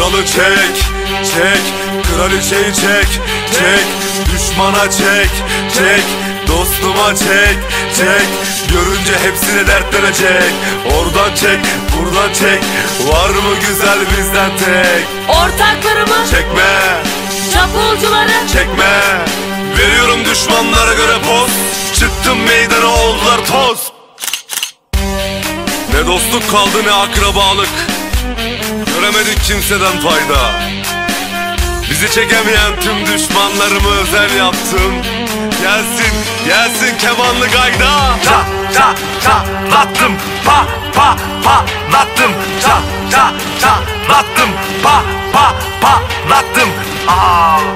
Kralı çek, çek, kraliçeyi çek, çek, düşmana çek, çek, dostuma çek, çek, görünce hepsine dertlenecek. Oradan çek, buradan çek, var mı güzel bizden tek? Ortaklarımı Çekme, çapulcuları çekme, veriyorum düşmanlara göre poz. Çıktım meydana oldular toz. Ne dostluk kaldı ne akrabalık, göremedik kimseden fayda. Bizi çekemeyen tüm düşmanlarımı özel yaptım. Gelsin, gelsin kemanlı gayda. Ça ça çalattım, pa pa patlattım. Ça ça çalattım, pa pa patlattım.